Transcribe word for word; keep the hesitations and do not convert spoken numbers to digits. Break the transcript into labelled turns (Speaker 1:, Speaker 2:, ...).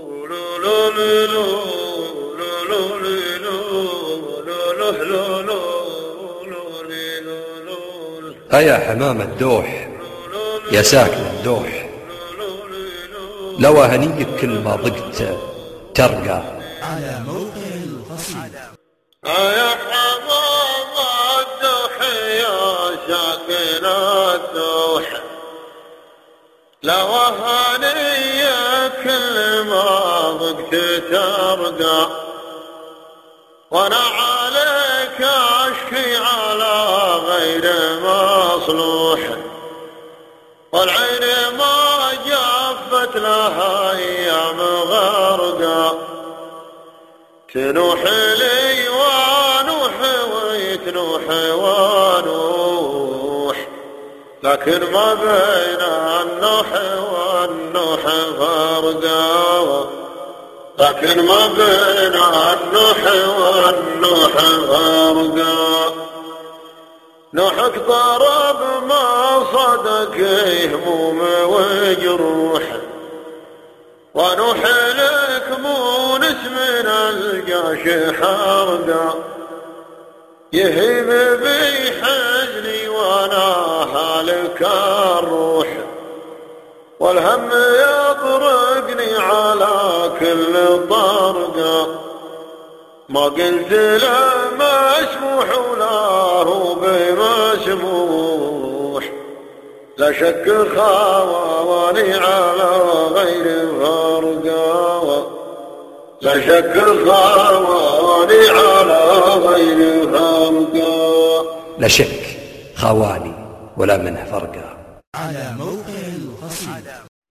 Speaker 1: أيا حمام الدوح يا ساكن الدوح، لو هنيك كل ما ضقت ترقى.
Speaker 2: على موقع القصيد.
Speaker 3: أيا حمام الدوح يا ساكن الدوح، لو هنيك كل ما ضقت ترقى، وانا عليك اشكي على غير مصلوح، والعين ما جفت لها ايام غرقا، تنوح لي وانوح ويتنوح وانوح، لكن ما بين النوح والنوح فرقا، لكن ما بين النوح والنوح فرقا. نوحك ضرب ما صدق هموم وجروح، ونوح لك مونس من الجاش حرقا، يهيم بي حزني وانا هالك الروح، والهم يطرقني على كل طرقة، ما قلت له مسموح ولا هو بمسموح، لا شك خاواني على غير فرقة، لا شك خاواني على غير فرقة،
Speaker 1: لا شك خاواني ولا منه فرقة.
Speaker 2: على موقع